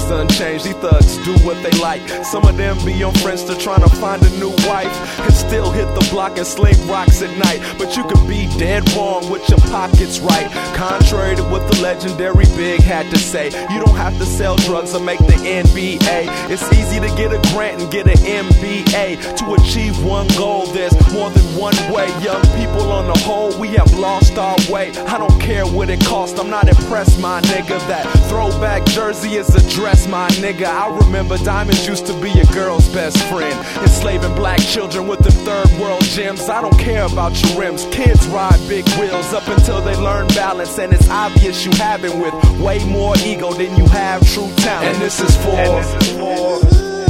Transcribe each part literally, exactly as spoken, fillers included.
niggas unchanged. These thugs do what they like. Some of them be on Friendster trying to find a new wife and still hit the block and sling rocks at night. But you could be dead wrong with your pockets right. Contrary to what the legendary Big had to say, you don't have to sell drugs or make the N B A. It's easy to get a grant and get an M B A. To achieve one goal, there's more than one way. Young people on the whole, we have lost our way. I don't care what it costs, I'm not impressed, my nigga. That throwback jersey is a dress, my nigga. I remember diamonds used to be a girl's best friend, enslaving black children with them third world gems. I don't care about your rims, kids ride big wheels up until they learn balance. And it's obvious you have it with way more ego than you have true talent. And this is for, and this is for,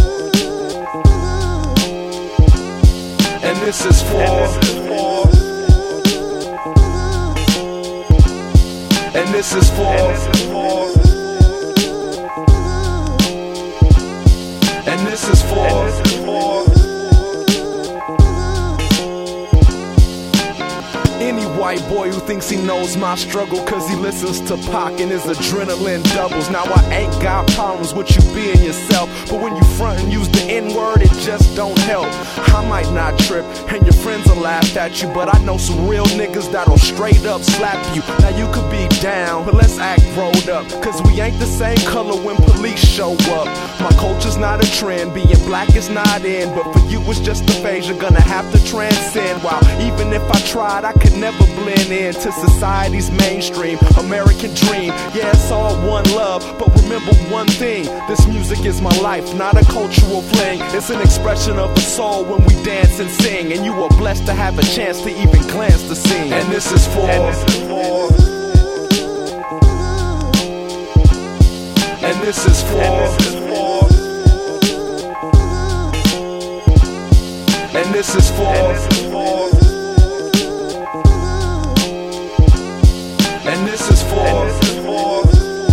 and this is for, and this is for, and this is for. Any white boy who thinks he knows my struggle cause he listens to Pac and his adrenaline doubles. Now I ain't got problems with you being yourself, but when you front and use the N-word, it just don't help. I might not trip and your friends will laugh at you, but I know some real niggas that'll straight up slap you. Now you could be down, but let's act rolled up, cause we ain't the same color when police show up. My culture's not a trend, being black is not in, but for you it's just a phase you're gonna have to transcend. While even if I tried, I could never blend into society's mainstream American dream. Yeah, it's all one love, but remember one thing, this music is my life, not a cultural fling. It's an expression of the soul when we dance and sing, and you are blessed to have a chance to even glance the scene. And this is for, and this is for, and this is for, and this is for, and this is for, and this is for, and this is for.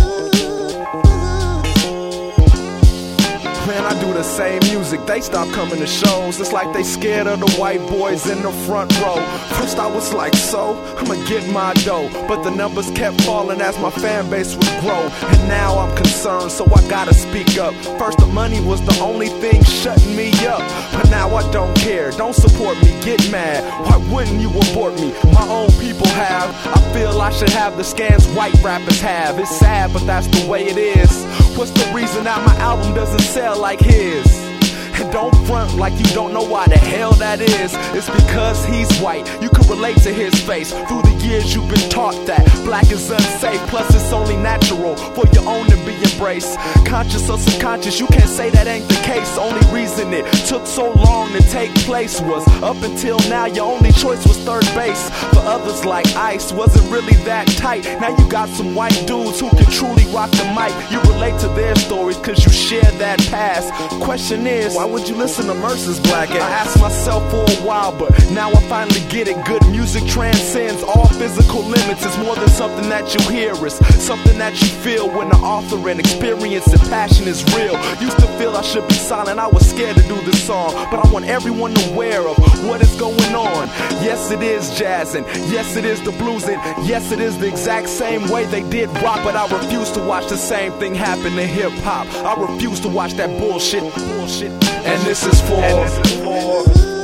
Man, I do the same music, they stop coming to shows. It's like they scared of the white boys in the front row. First I was like, so, I'ma get my dough, but the numbers kept falling as my fan base would grow. And now I'm concerned, so I gotta speak up. First the money was the only thing shutting me up, but now I don't care, don't support me, get mad. Why wouldn't you abort me? My own people have. I feel I should have the scans white rappers have. It's sad, but that's the way it is. What's the reason that my album doesn't sell like his? And don't front like you don't know why the hell that is. It's because he's white, you can relate to his face. Through the years you've been taught that black is unsafe, plus it's only natural for your own to be embraced. Conscious or subconscious, you can't say that ain't the case. Only reason it took so long to take place was up until now your only choice was third base. For others like Ice, wasn't really that tight. Now you got some white dudes who can truly rock the mic. You relate to their stories cause you share that past. Question is, why would you listen to Mercer's Black ass? I asked myself for a while, but now I finally get it. Good music transcends all physical limits. It's more than something that you hear, it's something that you feel when the author and experience and passion is real. Used to feel I should be silent, I was scared to do this song, but I want everyone aware of what is going on. Yes, it is jazz, and yes, it is the blues, and yes, it is the exact same way they did rock, but I refuse to watch the same thing happen to hip-hop. I refuse to watch that bullshit, bullshit. And this is for, and this is for,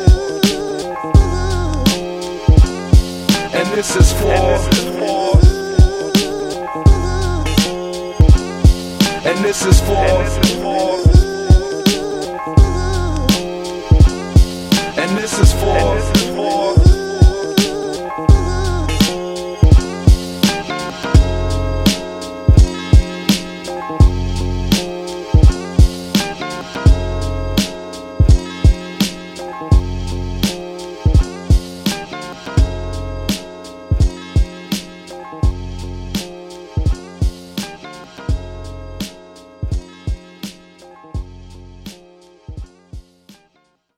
and this is for, and this is for, and this is for.